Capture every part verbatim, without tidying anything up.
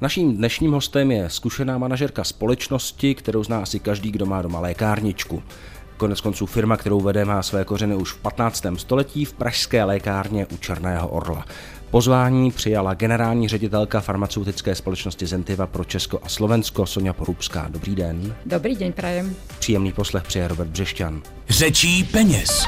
Naším dnešním hostem je zkušená manažerka společnosti, kterou zná asi každý, kdo má doma lékárničku. Koneckonců firma, kterou vede, má své kořeny už v patnáctém století v pražské lékárně u Černého orla. Pozvání přijala generální ředitelka farmaceutické společnosti Zentiva pro Česko a Slovensko Soňa Porubská. Dobrý den. Dobrý den, prajem. Příjemný poslech přeje Robert Břešťan. Řečí peněz.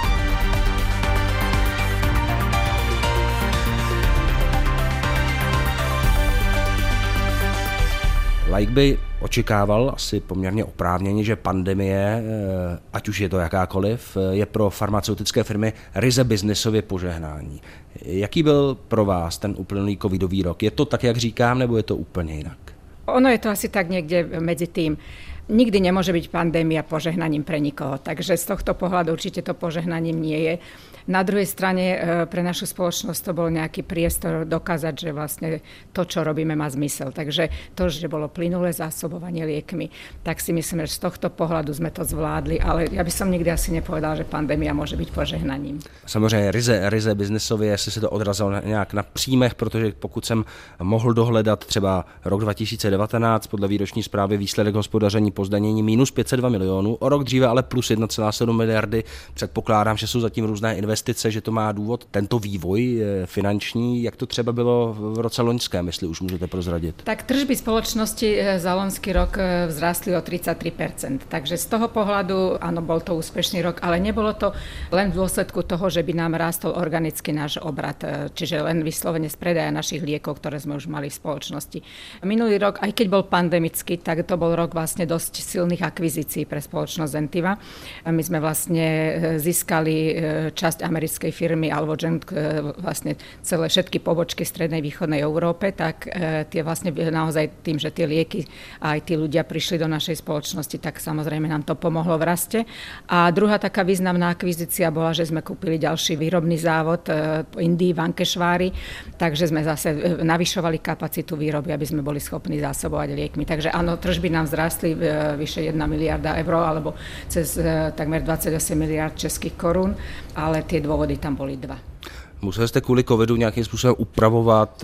Laik by očekával asi poměrně oprávněně, že pandemie, ať už je to jakákoliv, je pro farmaceutické firmy ryze biznesově požehnání. Jaký byl pro vás ten uplynulý covidový rok? Je to tak, jak říkám, nebo je to úplně jinak? Ono je to asi tak niekde medzi tým. Nikdy nemôže byť pandémia požehnaním pre nikoho, takže z tohto pohľadu určite to požehnaním nie je. Na druhej strane pre našu spoločnosť to bol nejaký priestor dokázať, že vlastne to, čo robíme, má zmysel. Takže to, že bolo plynulé zásobovanie liekmi, tak si myslím, že z tohto pohľadu sme to zvládli, ale ja by som nikdy asi nepovedala, že pandémia môže byť požehnaním. Samozřejmě ryze, ryze biznesově, jestli se to odrazilo nějak na příjmech, protože pokud jsem mohl dohledat třeba rok dva tisíce devatenáct, podle výroční zprávy výsledek hospodaření po zdanění minus pět set dva milionů, o rok dříve ale plus jedna celá sedm miliardy. Předpokládám, že jsou zatím různé investice, že to má důvod tento vývoj finanční. Jak to třeba bylo v roce loňském, jestli už můžete prozradit? Tak tržby spoločnosti za loňský rok vzrástli o tridsaťtri percent. Takže z toho pohľadu, áno, bol to úspešný rok, ale nebolo to len v dôsledku toho, že by nám rástol organicky náš obrat, čiže len vyslovene z predaja našich liekov, ktoré sme už mali v spoločnosti. Minulý rok, aj keď bol pandemický, tak to bol rok vlastne dosť silných akvizícií pre spoločnosť Zentiva. My sme vlastne získali časť americkej firmy Alvogen, vlastne celé všetky pobočky v strednej východnej Európe, tak tie vlastne naozaj tým, že tie lieky a aj tí ľudia prišli do našej spoločnosti, tak samozrejme nám to pomohlo v raste. A druhá taká významná akvizícia bola, že sme kúpili ďalší výrobný závod v Indii, v Ankešvári, takže sme zase navyšovali kapacitu výroby, aby sme boli schopní zásobovať liekmi. Takže áno, tržby nám vzrástli vyše jedna miliarda eur, alebo cez takmer dvadsaťosem miliard českých korún, ale tie dôvody tam boli dva. Museli jste kvůli covidu nějakým způsobem upravovat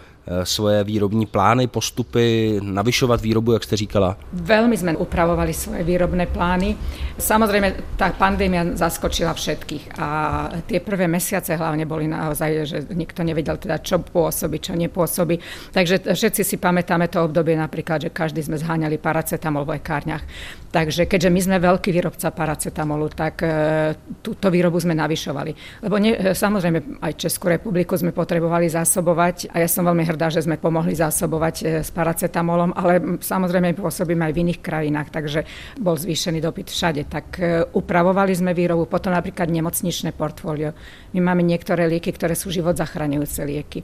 svoje výrobní plány, postupy, navyšovat výrobu, jak ste říkala? Veľmi sme upravovali svoje výrobné plány. Samozrejme, tá pandémia zaskočila všetkých a tie prvé mesiace hlavne boli naozaj, že nikto nevedel teda, čo pôsobí, čo nepôsobí. Takže všetci si pamätáme to obdobie napríklad, že každý sme zháňali paracetamol v lekárniach. Takže keďže my sme veľký výrobca paracetamolu, tak túto výrobu sme navyšovali. Lebo ne, samozrejme aj Českú republiku sme potrebovali zásobovať a ja som veľmi hrdá, že sme pomohli zásobovať s paracetamolom, ale samozrejme pôsobíme aj v iných krajinách, takže bol zvýšený dopyt všade. Tak upravovali sme výrobu, potom napríklad nemocničné portfólio. My máme niektoré lieky, ktoré sú život zachraňujúce lieky.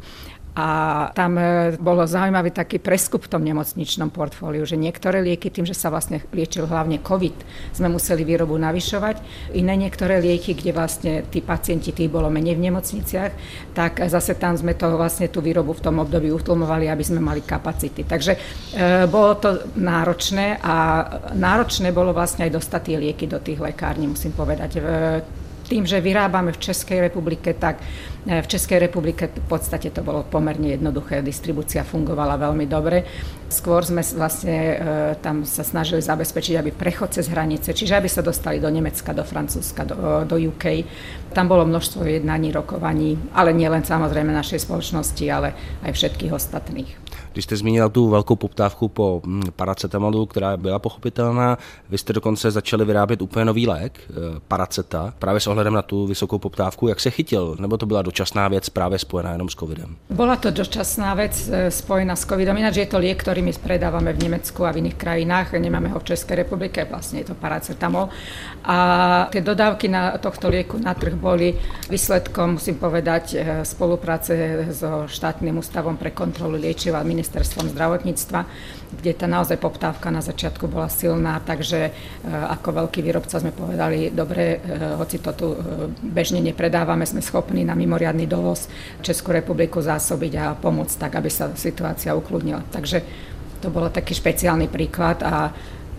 A tam bolo zaujímavý taký preskup v tom nemocničnom portfóliu, že niektoré lieky, tým, že sa vlastne liečil hlavne COVID, sme museli výrobu navyšovať. Iné niektoré lieky, kde vlastne tí pacienti, tých bolo menej v nemocniciach, tak zase tam sme to vlastne tú výrobu v tom období utlmovali, aby sme mali kapacity. Takže e, bolo to náročné a náročné bolo vlastne aj dostať tie lieky do tých lekární, musím povedať. E, Tým, že vyrábame v Českej republike, tak v Českej republike v podstate to bolo pomerne jednoduché. Distribúcia fungovala veľmi dobre. Skôr sme vlastne tam sa snažili zabezpečiť, aby prechod cez hranice, čiže aby sa dostali do Nemecka, do Francúzska, do, do ú ká. Tam bolo množstvo jednaní, rokovaní, ale nielen samozrejme našej spoločnosti, ale aj všetkých ostatných. Když jste zmínila tu velkou poptávku po paracetamolu, která byla pochopitelná, vy jste dokonce začali vyrábět úplně nový lék, paraceta, právě s ohledem na tu vysokou poptávku. Jak se chytil? Nebo to byla dočasná věc právě spojená jenom s covidem? Bola to dočasná vec spojená s covidom, ináč je to liek, ktorý my predávame v Nemecku a v iných krajinách, nemáme ho v Českej republike, vlastne je to paracetamol. A tie dodávky na tohto lieku na trh boli výsledkom, musím povedať, spolupráce so štátnym ústavom pre kontrolu liečiva a ministerstvom zdravotníctva, kde tá naozaj poptávka na začiatku bola silná, takže ako veľký výrobca sme povedali, dobre, hoci to tu bežne nepredávame, sme schopní na mimoriadny dovoz Českú republiku zásobiť a pomôcť tak, aby sa situácia ukludnila. Takže to bol taký špeciálny príklad a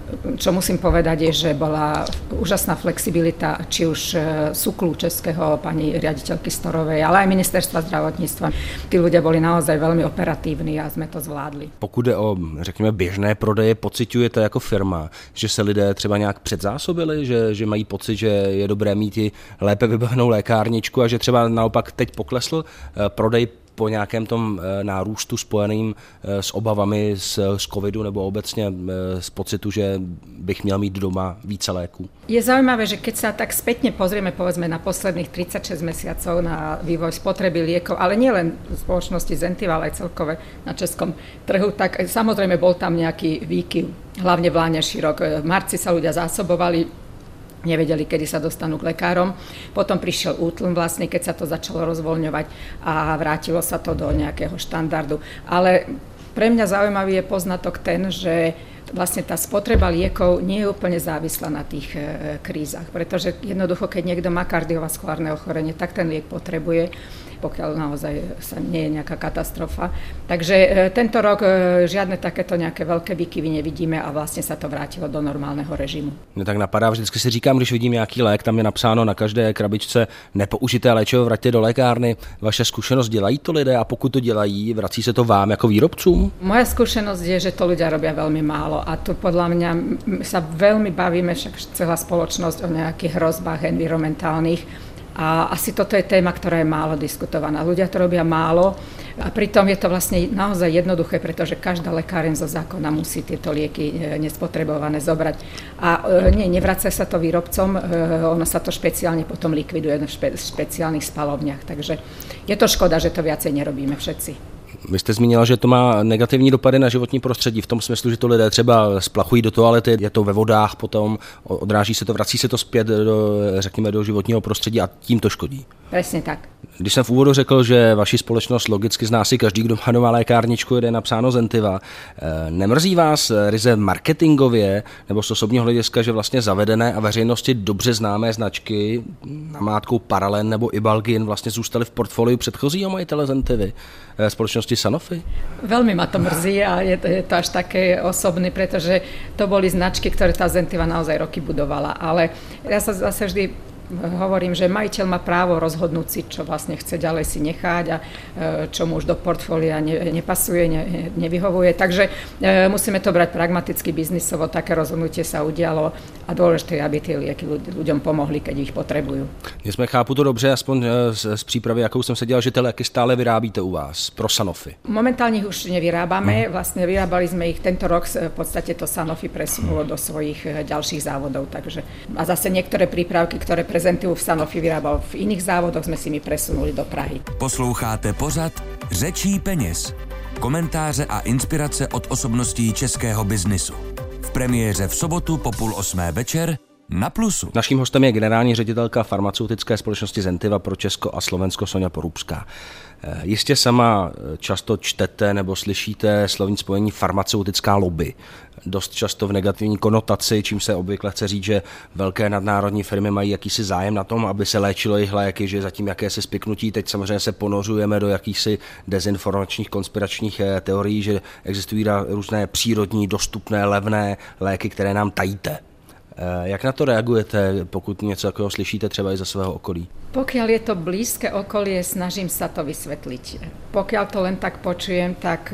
čo musím povedať, je, že bola úžasná flexibilita, či už súklu českého pani riaditeľky Storovej, ale aj ministerstva zdravotníctva. Tí ľudia boli naozaj veľmi operatívni a sme to zvládli. Pokud jde o, řekněme, běžné prodeje, pociťujete jako firma, že se lidé třeba nějak předzásobili, že, že mají pocit, že je dobré mít i lépe vybavenou lékárničku a že třeba naopak teď poklesl prodej po nějakém tom nárůstu spojeným s obavami z, z covidu nebo obecně z pocitu, že bych měl mít doma více léků? Je zaujímavé, že keď sa tak spätne pozrieme povedzme na posledných tridsaťšesť mesiacov na vývoj spotreby liekov, ale nielen v spoločnosti Zentiva, ale aj celkové na českom trhu, tak samozrejme bol tam nejaký výkyv, hlavne v Láňaší rok. V marci sa ľudia zásobovali, nevedeli, kedy sa dostanú k lekárom. Potom prišiel útlm vlastne, keď sa to začalo rozvoľňovať a vrátilo sa to do nejakého štandardu. Ale pre mňa zaujímavý je poznatok ten, že vlastne tá spotreba liekov nie je úplne závislá na tých e, krízach, pretože jednoducho, keď niekto má kardiovaskulárne ochorenie, tak ten liek potrebuje, pokiaľ naozaj sa nie je nejaká katastrofa. Takže e, tento rok e, žiadne takéto nejaké veľké výkyvy nevidíme a vlastne sa to vrátilo do normálneho režimu. Mě tak napadá, vždycky si říkám, když vidím nějaký lék, tam je napsáno na každé krabičce nepoužité léčivo, vraťte do lékárny. Vaše zkušenosť, dělají to lidé a pokud to dělají, vrací se to vám jako výrobcům? Moja skúsenosť je, že to ľudia robia veľmi málo a tu podľa mňa sa veľmi bavíme, však celá spoločnosť, o nejakých hrozbách environmentálnych. A asi toto je téma, ktorá je málo diskutovaná. Ľudia to robia málo a pritom je to vlastne naozaj jednoduché, pretože každá lekáreň zo zákona musí tieto lieky nespotrebované zobrať. A nie, nevracia sa to výrobcom, ono sa to špeciálne potom likviduje v špe, špeciálnych spalovniach. Takže je to škoda, že to viacej nerobíme všetci. Vy jste zmínila, že to má negativní dopady na životní prostředí v tom smyslu, že to lidé třeba splachují do toalety, je to ve vodách potom, odráží se to, vrací se to zpět do, řekněme, do životního prostředí a tím to škodí. Presne tak. Když jsem v úvodu řekl, že vaši společnost logicky zná si každý, kdo má doma lékárničku, jde napsáno Zentiva. Nemrzí vás ryze marketingově nebo z osobního hlediska, že vlastně zavedené a veřejnosti dobře známé značky namátkou Paralen nebo Ibalgin vlastně zůstaly v portfoliu předchozího majitele Zentivy, společnosti Sanofi? Veľmi ma to mrzí a je to, je to až také osobné, pretože to boli značky, ktoré tá Zentiva naozaj roky budovala. Ale ja sa zase vždy hovorím, že majiteľ má právo rozhodnúť si, čo vlastne chce ďalej si nechať a čo mu už do portfólia ne, nepasuje, ne, nevyhovuje. Takže e, musíme to brať pragmaticky, biznisovo, také rozhodnutie sa udialo a dôležité, aby tie lieky ľuďom pomohli, keď ich potrebujú. Jsme chápu to dobře, aspoň z, z přípravy, jakou jsem se dělal, že ty léky stále vyrábíte u vás pro Sanofi. Momentálne ich už nevyrábame, vlastne vyrábali sme ich tento rok, v podstate to Sanofi presunulo do svojich ďalších závodov, takže a zase niektoré prípravky, ktoré Zentiu v Sanofi vyrábal v iných závodoch, sme si my presunuli do Prahy. Posloucháte pořad Řečí peněz. Komentáře a inspirace od osobností českého biznisu. V premiéře v sobotu po půl osmé večer na Plusu. Naším hostem je generální ředitelka farmaceutické společnosti Zentiva pro Česko a Slovensko Soňa Porubská. Jistě sama často čtete nebo slyšíte slovní spojení farmaceutická lobby. Dost často v negativní konotaci, čím se obvykle chce říct, že velké nadnárodní firmy mají jakýsi zájem na tom, aby se léčilo jejich léky, že zatím jakési spiknutí. Teď samozřejmě se ponořujeme do jakýchsi dezinformačních konspiračních teorií, že existují různé přírodní, dostupné, levné léky, které nám tajíte. Jak na to reagujete, pokud něco takového slyšíte třeba i ze svého okolí? Pokiaľ je to blízke okolie, snažím sa to vysvetliť. Pokiaľ to len tak počujem, tak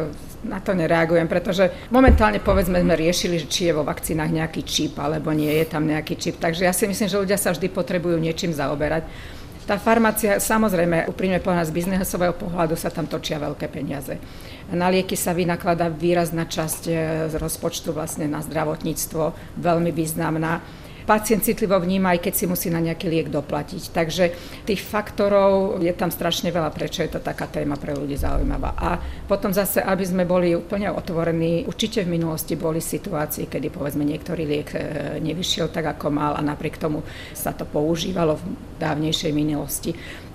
na to nereagujem, pretože momentálne povedzme sme riešili, či je vo vakcínach nejaký čip, alebo nie je tam nejaký čip. Takže ja si myslím, že ľudia sa vždy potrebujú niečím zaoberať. Tá farmácia, samozrejme, úprimne povedané z biznesového pohľadu sa tam točia veľké peniaze. Na lieky sa vynakladá výrazná časť z rozpočtu vlastne na zdravotníctvo, veľmi významná. Pacient citlivo vníma, aj keď si musí na nejaký liek doplatiť. Takže tých faktorov je tam strašne veľa, prečo je to taká téma pre ľudí zaujímavá. A potom zase, aby sme boli úplne otvorení, určite v minulosti boli situácie, kedy povedzme niektorý liek nevyšiel tak, ako mal a napriek tomu sa to používalo v dávnejšej minulosti.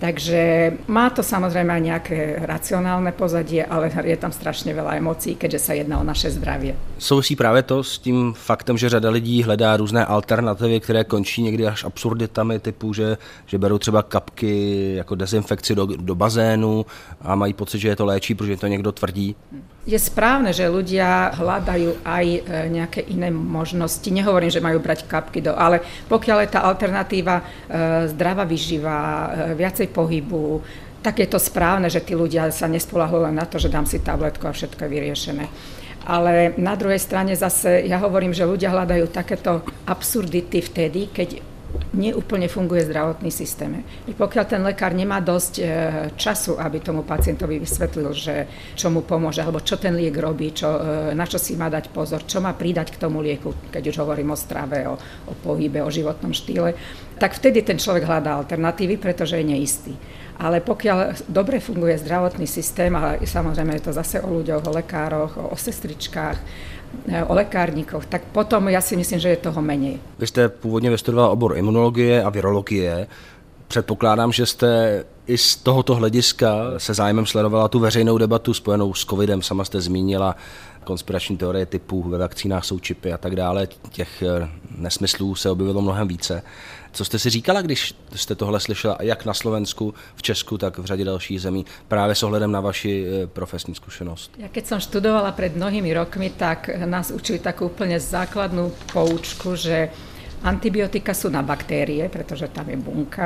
Takže má to samozrejme aj nejaké racionálne pozadie, ale je tam strašne veľa emócií, keďže sa jedná o naše zdravie. Souvisí právě to s tím faktem, že řada lidí hledá různé alternativy alternativy, které končí někdy až absurditami typu, že, že berou třeba kapky jako dezinfekci do, do bazénu a mají pocit, že je to léčí, protože to někdo tvrdí. Je správne, že ľudia hľadajú aj nejaké iné možnosti. Nehovorím, že majú brať kapky, do, ale pokiaľ je tá alternatíva zdravá výživa, viacej pohybu, tak je to správne, že tí ľudia sa nespoľahujú len na to, že dám si tabletku a všetko je vyriešené. Ale na druhej strane zase ja hovorím, že ľudia hľadajú takéto absurdity vtedy, keď neúplne funguje zdravotný systém. I pokiaľ ten lekár nemá dosť e, času, aby tomu pacientovi vysvetlil, že čo mu pomôže, alebo čo ten liek robí, čo, e, na čo si má dať pozor, čo má pridať k tomu lieku, keď už hovorím o strave, o, o pohybe, o životnom štýle, tak vtedy ten človek hľadá alternatívy, pretože je neistý. Ale pokiaľ dobre funguje zdravotný systém, ale samozrejme je to zase o ľuďoch, o lekároch, o, o sestričkách, o lekárníkoch, tak potom ja si myslím, že je toho menej. Vy jste původně vystudoval obor imunologie a virologie. Předpokládám, že jste i z tohoto hlediska se zájmem sledovala tu veřejnou debatu spojenou s covidem. Sama jste zmínila konspirační teorie typu ve vakcínách jsou čipy a tak dále. Těch nesmyslů se objevilo mnohem více. Co jste si říkala, když jste tohle slyšela, jak na Slovensku, v Česku, tak v řadě dalších zemí, právě s ohledem na vaši profesní zkušenost? Ja keď som študovala pred mnohými rokmi, tak nás učili takú úplne základnú poučku, že antibiotika sú na baktérie, pretože tam je bunka.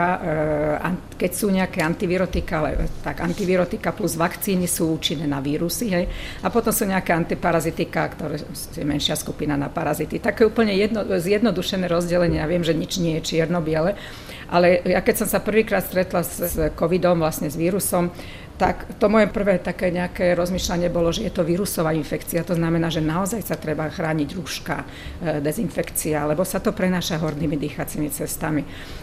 Keď sú nejaké antivirotika, tak antivirotika plus vakcíny sú účinné na vírusy. Hej? A potom sú nejaké antiparazitika, ktoré je menšia skupina na parazity. Také úplne jedno, zjednodušené rozdelenie. Ja viem, že nič nie je čierno-biele, ale ja keď som sa prvýkrát stretla s, s covidom, vlastne s vírusom, tak to moje prvé také nejaké rozmýšľanie bolo, že je to vírusová infekcia. To znamená, že naozaj sa treba chrániť rúška, dezinfekcia, lebo sa to prenáša hornými dýchacími cestami.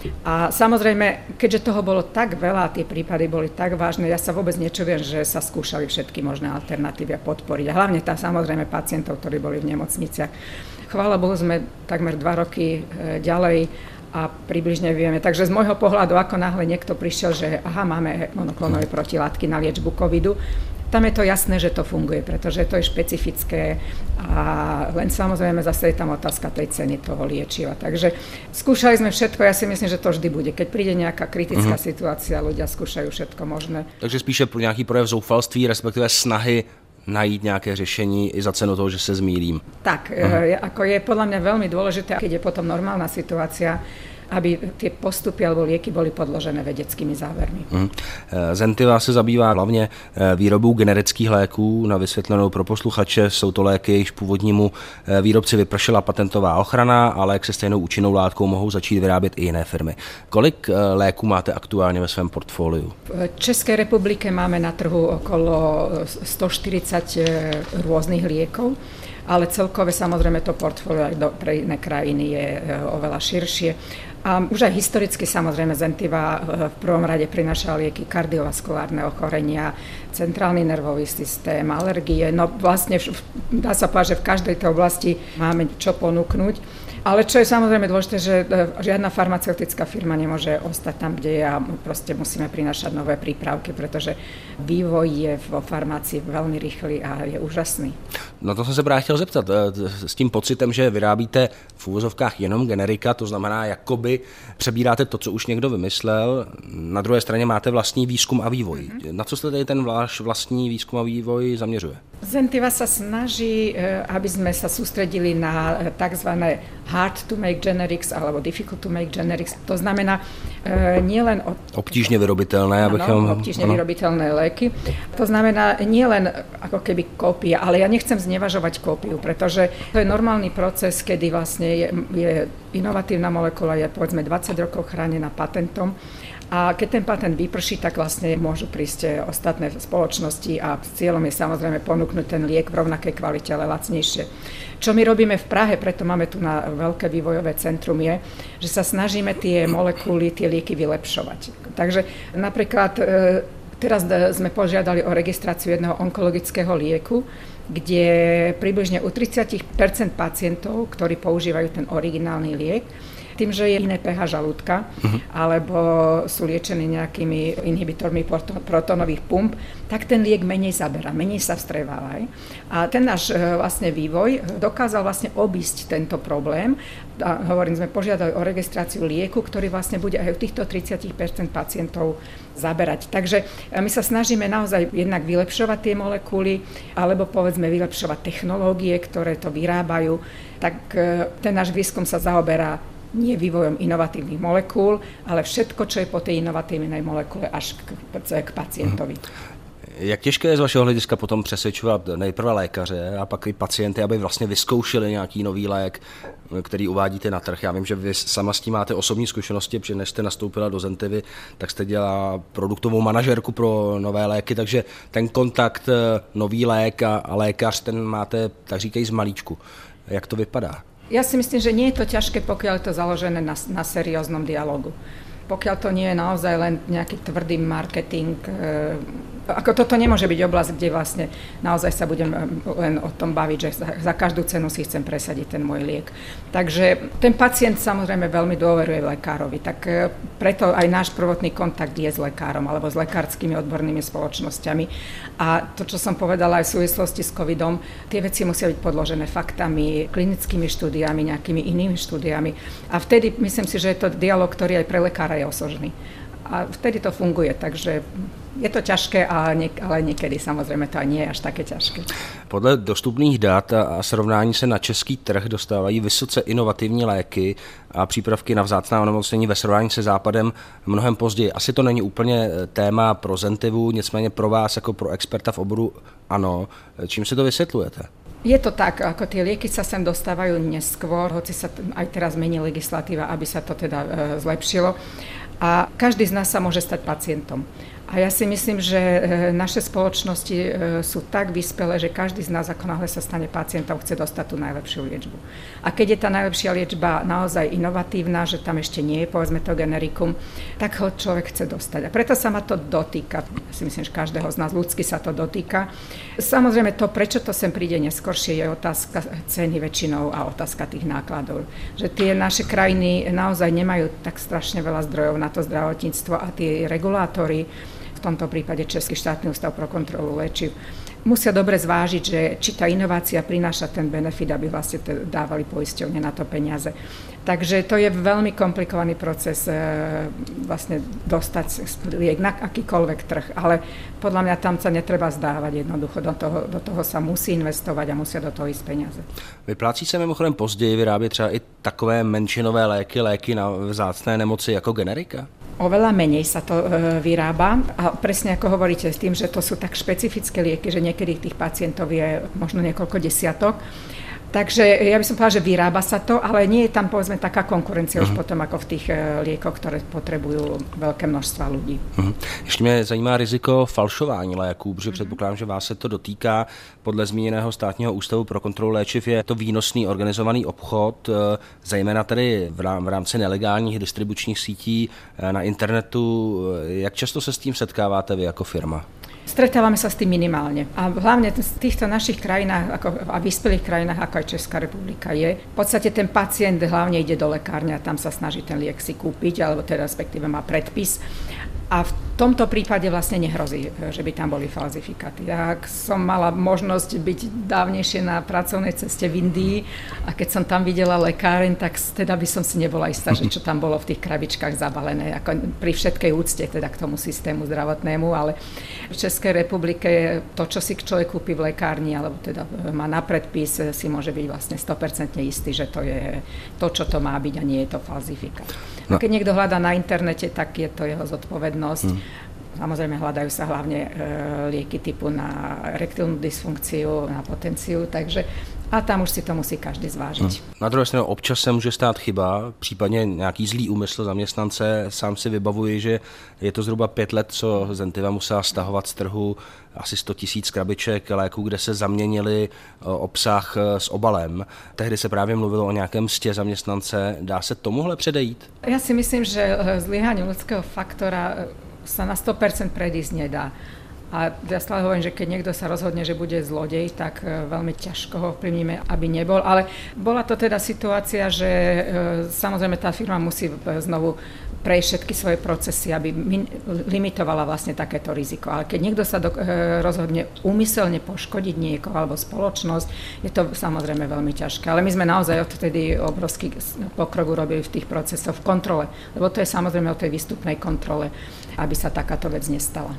A samozrejme, keďže toho bolo tak veľa, tie prípady boli tak vážne, ja sa vôbec nečudujem, že sa skúšali všetky možné alternatívy a podporiť. A hlavne tam samozrejme pacientov, ktorí boli v nemocniciach. Chvála Bohu, sme takmer dva roky ďalej a približne vieme. Takže z môjho pohľadu, ako náhle niekto prišiel, že aha, máme monoklonové protilátky na liečbu covidu, tam je to jasné, že to funguje, pretože to je špecifické a len samozrejme zase je tam otázka tej ceny toho liečiva. Takže skúšali sme všetko, ja si myslím, že to vždy bude. Keď príde nejaká kritická mm-hmm. situácia, ľudia skúšajú všetko možné. Takže spíše pro nějaký projev zoufalství, respektive snahy najít nějaké řešení i za cenu toho, že se zmýlím. Tak, uh-huh. ako je podľa mňa veľmi dôležité, keď je potom normálna situácia, aby tie postupy alebo lieky boli podložené vedeckými závermi. Hmm. Zentiva se zabývá hlavně výrobou generických léků. Na vysvětlenou pro posluchače jsou to léky, jejichž původnímu výrobci vypršela patentová ochrana, a lék se stejnou účinnou látkou mohou začít vyrábět i jiné firmy. Kolik léků máte aktuálně ve svém portfoliu? V Českej republike máme na trhu okolo stoštyridsať rôznych liekov, ale celkové samozrejme to portfólio aj do, pre iné krajiny je oveľa širšie. A už aj historicky samozrejme Zentiva v prvom rade prinášala lieky kardiovaskulárne ochorenia, centrálny nervový systém, alergie. No vlastne dá sa povedať, že v každej tej oblasti máme čo ponúknuť. Ale čo je samozrejme dôležité, že žiadna farmaceutická firma nemôže ostať tam, kde je, a proste musíme prinášať nové prípravky, pretože vývoj je vo farmácii veľmi rýchly a je úžasný. No to jsem se právě chtěl zeptat. S tím pocitem, že vyrábíte v úvozovkách jenom generika, to znamená, jakoby přebíráte to, co už někdo vymyslel, na druhé straně máte vlastní výzkum a vývoj. Mm-hmm. Na co se tady ten váš vlastní výzkum a vývoj zaměřuje? Zentiva sa snaží, aby sme sa sústredili na tzv. hard to make generics alebo difficult to make generics. To znamená nielen o... obtížne vyrobiteľné, abychom... Áno, obtížne vyrobiteľné léky. To znamená nielen ako keby kópia, ale ja nechcem znevažovať kópiu, pretože to je normálny proces, kedy vlastne je, je inovatívna molekula, je povedzme dvadsať rokov chránená patentom. A keď ten patent vyprší, tak vlastne môžu prísť ostatné spoločnosti a cieľom je samozrejme ponúknuť ten liek v rovnakej kvalite, ale lacnejšie. Čo my robíme v Prahe, preto máme tu na veľké vývojové centrum, je, že sa snažíme tie molekuly, tie lieky vylepšovať. Takže napríklad teraz sme požiadali o registráciu jedného onkologického lieku, kde približne u tridsať percent pacientov, ktorí používajú ten originálny liek, tým, že je iné pH žalúdka, uh-huh. alebo sú liečení nejakými inhibitormi protónových pump, tak ten liek menej zaberá, menej sa vstreváva. A ten náš vlastne vývoj dokázal vlastne obísť tento problém. A hovorím, sme požiadali o registráciu lieku, ktorý vlastne bude aj u týchto tridsať percent pacientov zaberať. Takže my sa snažíme naozaj jednak vylepšovať tie molekuly, alebo povedzme vylepšovať technológie, ktoré to vyrábajú. Tak ten náš výskum sa zaoberá nie vývojom inovatívnych molekúl, ale všetko, čo je po tej inovatívnej molekule až k, k pacientovi. Jak těžké je z vašeho hlediska potom přesvědčovat nejprve lékaře a pak i pacienty, aby vlastně vyzkoušeli nějaký nový lék, který uvádíte na trh? Já vím, že vy sama s tím máte osobní zkušenosti, protože než jste nastoupila do Zentivy, tak jste dělala produktovou manažerku pro nové léky, takže ten kontakt nový lék a, a lékař, ten máte, tak říkají, z malíčku. Jak to vypadá? Ja si myslím, že nie je to ťažké, pokiaľ je to založené na, na serióznom dialogu. Pokiaľ to nie je naozaj len nejaký tvrdý marketing, e, ako toto nemôže byť oblasť, kde vlastne naozaj sa budem len o tom baviť, že za, za každú cenu si chcem presadiť ten môj liek. Takže ten pacient samozrejme veľmi dôveruje lekárovi, tak e, preto aj náš prvotný kontakt je s lekárom alebo s lekárskymi odbornými spoločnosťami. A to, čo som povedala aj v súvislosti s covidom, tie veci musia byť podložené faktami, klinickými štúdiami, nejakými inými štúdiami. A vtedy myslím si, že je to dialog, ktorý aj pre lekára je osožný. A vtedy to funguje, takže je to ťažké, ale niekedy samozrejme to aj nie je až také ťažké. Podle dostupných dat a srovnání se na český trh dostávají vysoce inovativní léky a přípravky na vzácná onemocnění ve srovnání se západem mnohem později. Asi to není úplně téma pro Zentivu, nicméně pro vás jako pro experta v oboru ano. Čím si to vysvětlujete? Je to tak, ako tie lieky sa sem dostávajú neskôr, hoci sa aj teraz mení legislatíva, aby sa to teda e, zlepšilo. A každý z nás sa môže stať pacientom. A ja si myslím, že naše spoločnosti sú tak vyspelé, že každý z nás, ako náhle sa stane pacientom, chce dostať tú najlepšiu liečbu. A keď je tá najlepšia liečba naozaj inovatívna, že tam ešte nie je, povedzme to generikum, tak ho človek chce dostať. A preto sa ma to dotýka. Ja si myslím, že každého z nás ľudsky sa to dotýka. Samozrejme to, prečo to sem príde neskoršie, je otázka ceny väčšinou a otázka tých nákladov. Že tie naše krajiny naozaj nemajú tak strašne veľa zdrojov na to zdravotníctvo a tie regulátory, v tomto prípade Český štátny ústav pro kontrolu liečiv, musia dobre zvážiť, že či tá inovácia prináša ten benefit, aby vlastne dávali poisťovne na to peniaze. Takže to je veľmi komplikovaný proces e, vlastne dostať liek na akýkoľvek trh, ale podľa mňa tam sa netreba zdávať jednoducho, do toho, do toho sa musí investovať a musia do toho ísť peniaze. Vyplácí se mimochodem později vyrábět třeba i takové menšinové léky, léky na vzácné nemoci jako generika? Oveľa menej sa to e, vyrába a presne ako hovoríte s tým, že to sú tak špecifické lieky, že niekedy tých pacientov je možno niekoľko desiatok. Takže ja by som povedala, že vyrába sa to, ale nie je tam povedzme taká konkurencia uh-huh. už potom ako v tých liekoch, ktoré potrebujú veľké množstva ľudí. Uh-huh. Ještě mě zajímá riziko falšování léků, protože uh-huh. předpokládám, že vás se to dotýká. Podle zmíněného státního ústavu pro kontrolu léčiv je to výnosný organizovaný obchod, zejména tedy v rámci nelegálních distribučních sítí na internetu. Jak často se s tím setkáváte vy jako firma? Stretávame sa s tým minimálne. A hlavne v týchto našich krajinách ako, a vyspelých krajinách, ako aj Česká republika je, v podstate ten pacient hlavne ide do lekárne a tam sa snaží ten liek si kúpiť, alebo teda respektíve má predpis. A v tomto prípade vlastne nehrozí, že by tam boli falzifikáty. Ak som mala možnosť byť dávnejšie na pracovnej ceste v Indii a keď som tam videla lekáreň, tak teda by som si nebola istá, že čo tam bolo v tých krabičkách zabalené. Ako pri všetkej úcte teda k tomu systému zdravotnému, ale v Českej republike to, čo si človek kúpi v lekárni, alebo teda má na predpis, si môže byť vlastne sto percent istý, že to je to, čo to má byť a nie je to falzifikát. A keď niekto hľadá na internete, tak je to jeho zodpovednosť. Hmm. Samozrejme hľadajú sa hlavne e, lieky typu na erektilnú dysfunkciu, na potenciu, takže a tam už si to musí každý zvážiť. Hmm. Na druhé straně občas se může stát chyba, případně nějaký zlý úmysl zaměstnance. Sám si vybavuji, že je to zhruba pět let, co Zentiva musela stahovat z trhu asi sto tisíc krabiček léků, kde se zaměnili obsah s obalem. Tehdy se právě mluvilo o nějakém mstě zaměstnance. Dá se tomuhle předejít? Ja si myslím, že zlyhanie ľudského faktora sa na sto percent predísť nedá. A ja stále hovorím, že keď niekto sa rozhodne, že bude zlodej, tak veľmi ťažko ho vplyvníme, aby nebol. Ale bola to teda situácia, že samozrejme tá firma musí znovu prejsť všetky svoje procesy, aby limitovala vlastne takéto riziko. Ale keď niekto sa do, rozhodne úmyselne poškodiť niekoho alebo spoločnosť, je to samozrejme veľmi ťažké. Ale my sme naozaj odtedy obrovský pokrok urobili v tých procesoch v kontrole, lebo to je samozrejme o tej výstupnej kontrole, aby sa takáto vec nestala.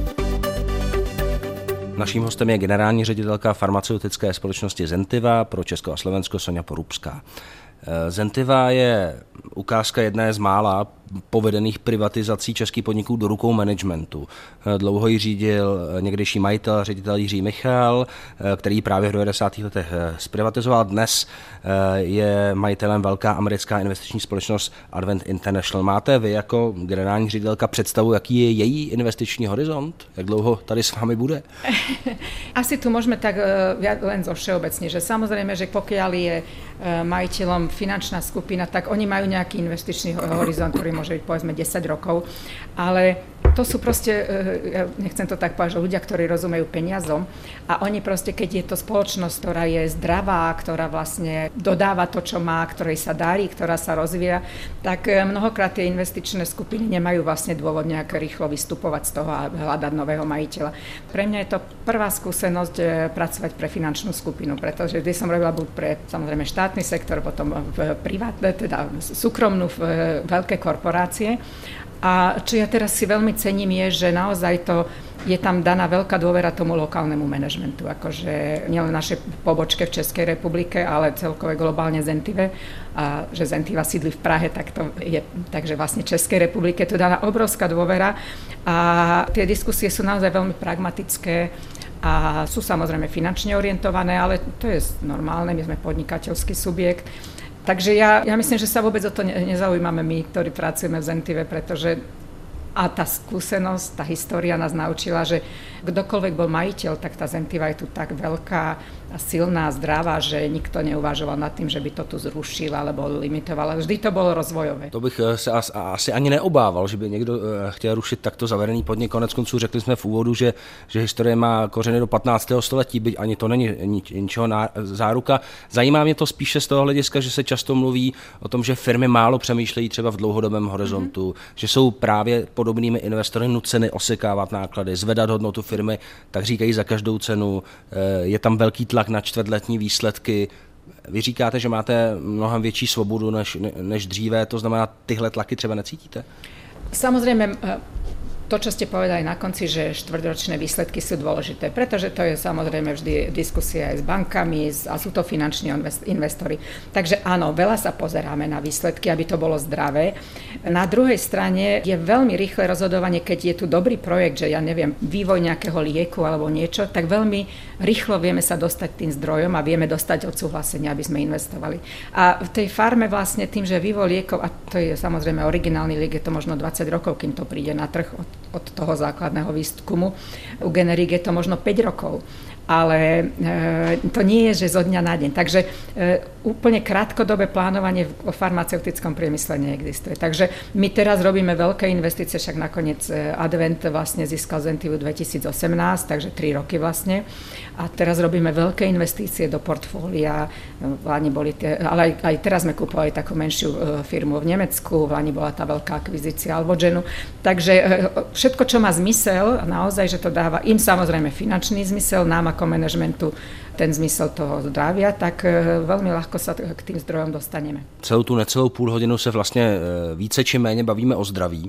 Naším hostem je generální ředitelka farmaceutické společnosti Zentiva pro Česko a Slovensko Soňa Porubská. Zentiva je ukázka jedné z mála povedených privatizací českých podniků do rukou managementu. Dlouho ji řídil někdejší majitel, ředitel Jiří Michal, který právě v devadesátých letech zprivatizoval. Dnes je majitelem velká americká investiční společnost Advent International. Máte vy jako generální ředitelka představu, jaký je její investiční horizont? Jak dlouho tady s vámi bude? Asi tu môžeme tak len zo všeobecne, že samozrejme, že pokiaľ je majiteľom finančná skupina, tak oni majú nejaký investičný horizont, ktorý môže byť povedzme desať rokov, ale to sú proste, ja nechcem to tak povedať, že ľudia, ktorí rozumejú peniazom a oni proste, keď je to spoločnosť, ktorá je zdravá, ktorá vlastne dodáva to, čo má, ktorej sa darí, ktorá sa rozvíja, tak mnohokrát tie investičné skupiny nemajú vlastne dôvod nejak rýchlo vystupovať z toho a hľadať nového majiteľa. Pre mňa je to prvá skúsenosť pracovať pre finančnú skupinu, pretože vždy som robila buď pre samozrejme štátny sektor, potom privátne, teda súkromnú veľké korporácie. A čo ja teraz si veľmi cením je, že naozaj to je tam daná veľká dôvera tomu lokálnemu manažmentu, akože nielen našej pobočke v Českej republike, ale celkové globálne Zentive. A že Zentiva sídli v Prahe, tak to je, takže vlastne Českej republike to daná obrovská dôvera. A tie diskusie sú naozaj veľmi pragmatické a sú samozrejme finančne orientované, ale to je normálne, my sme podnikateľský subjekt. Takže ja, ja myslím, že sa vôbec o to nezaujímame my, ktorí pracujeme v Zentive, pretože a tá skúsenosť, tá história nás naučila, že kdokoľvek bol majiteľ, tak tá Zentiva je tu tak veľká a silná, zdravá, že nikto neuvažoval nad tým, že by to tu zrušil alebo limitoval. Vždy to bolo rozvojové. To bych se asi ani neobával, že by někdo chtěl rušit takto zavedený podnik. Konec konců řekli jsme v úvodu, že, že historie má kořeny do patnáctého století, byť ani to není nič, ničeho záruka. Zajímá mě to spíše z toho hlediska, že se často mluví o tom, že firmy málo přemýšlejí třeba v dlouhodobém horizontu, mm-hmm. že jsou právě podobnými investory nuceny osekávat náklady, zvedat hodnotu firmy, tak říkají za každou cenu. Je tam velký tlak na čtvrtletní výsledky. Vy říkáte, že máte mnohem větší svobodu než, než dříve, to znamená, tyhle tlaky třeba necítíte? Samozrejme, to, čo ste povedali na konci, že štvrťročné výsledky sú dôležité, pretože to je samozrejme vždy diskusia aj s bankami a sú to finanční investori. Takže áno, veľa sa pozeráme na výsledky, aby to bolo zdravé. Na druhej strane je veľmi rýchle rozhodovanie, keď je tu dobrý projekt, že ja neviem, vývoj nejakého lieku alebo niečo, tak veľmi rýchlo vieme sa dostať tým zdrojom a vieme dostať odsúhlasenie, aby sme investovali. A v tej farme vlastne tým, že vývoj liekov, a to je samozrejme originálny liek, je to možno dvadsať rokov, kým to príde na trh od od toho základného výskumu. U generík je to možno päť rokov. Ale e, to nie je, že zo dňa na deň. Takže e, úplne krátkodobé plánovanie v farmaceutickom priemysle neexistuje. Takže my teraz robíme veľké investície, však nakoniec Advent vlastne získal Zentivu dvetisícosemnásť, takže tri roky vlastne. A teraz robíme veľké investície do portfólia. Vláni boli tie, ale aj, aj teraz sme kúpovali takú menšiu firmu v Nemecku, vláni bola tá veľká akvizícia Alvogenu. Takže e, všetko, čo má zmysel, naozaj, že to dáva im samozrejme finančný zmysel, nám ako manažmentu ten zmysel toho zdravia, tak velmi ľahko sa k tým zdrojom dostaneme. Celou tu necelou půl hodinu se vlastně více či méně bavíme o zdraví.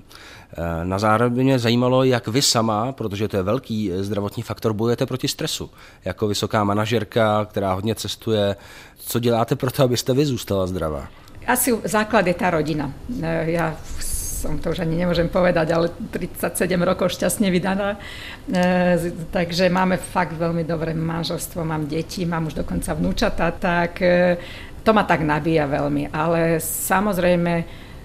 Na zároveň mě zajímalo, jak vy sama, protože to je velký zdravotní faktor, bojujete proti stresu. Jako vysoká manažerka, která hodně cestuje, co děláte pro to, abyste vy zůstala zdravá? Asi základ je tá rodina. Ja som to už ani nemôžem povedať, ale tridsaťsedem rokov šťastne vydaná. E, takže máme fakt veľmi dobré manželstvo, mám deti, mám už dokonca vnúčata, tak e, to ma tak nabíja veľmi. Ale samozrejme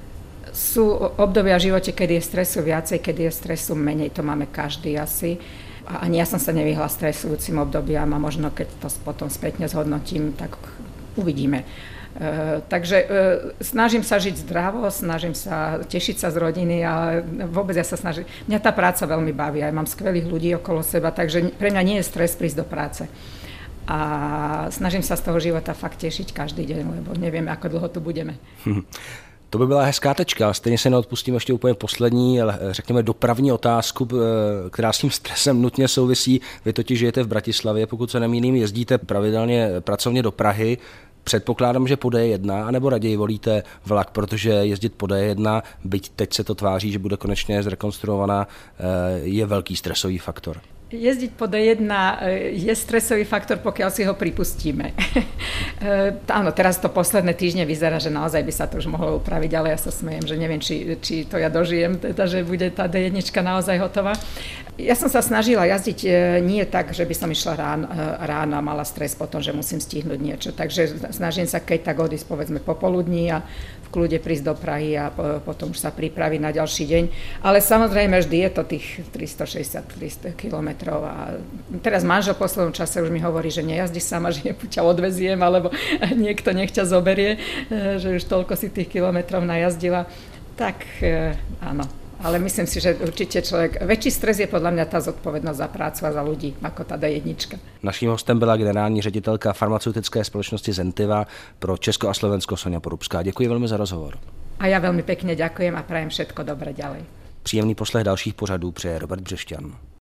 sú obdobia v živote, kedy je stresu viacej, kedy je stresu menej, to máme každý asi. A ani ja som sa nevyhla stresujúcim obdobiam a možno keď to potom spätne zhodnotím, tak uvidíme. Takže snažím sa žiť zdravo, snažím sa tešiť sa z rodiny, ale vôbec ja sa snažím. Mňa tá práca veľmi baví, aj mám skvelých ľudí okolo seba, takže pre mňa nie je stres prísť do práce. A snažím sa z toho života fakt tešiť každý deň, lebo neviem, ako dlho tu budeme. To by byla hezká tečka. Stejně se neodpustím ještě úplně poslední, ale řekněme dopravní otázku, která s tím stresem nutně souvisí. Vy totiž žijete v Bratislavě, pokud se nemýlím, jezdíte pravidelně pracovně do Prahy. Předpokládám, že po D jedna, anebo raději volíte vlak, protože jezdit po D jedna, byť teď se to tváří, že bude konečně zrekonstruovaná, je velký stresový faktor. Jezdiť po D jedna je stresový faktor, pokiaľ si ho pripustíme. Áno, teraz to posledné týždne vyzerá, že naozaj by sa to už mohlo upraviť, ale ja sa smejem, že neviem, či, či to ja dožijem, teda, že bude tá D jedna naozaj hotová. Ja som sa snažila jazdiť nie tak, že by som išla ráno, ráno a mala stres potom, že musím stihnúť niečo. Takže snažím sa, keď tak odísť, povedzme, popoludní a v kľude prísť do Prahy a potom už sa pripraviť na ďalší deň. Ale samozrejme vždy je to tých tristošesťdesiat kilometrov. A teraz manžel v poslednom čase už mi hovorí, že nejazdí sama, že ťa odveziem, alebo niekto nech ťa zoberie, že už toľko si tých kilometrov najazdila. Tak áno. Ale myslím si, že určite človek, väčší stres je podľa mňa tá zodpovednosť za prácu a za ľudí, ako tá D jedna. Naším hostem byla generální ředitelka farmaceutické společnosti Zentiva pro Česko a Slovensko Soňa Porubská. Děkuji velmi za rozhovor. A ja veľmi pekne ďakujem a prajem všetko dobré ďalej. Příjemný poslech dalších pořadů přeje Robert Břešťan.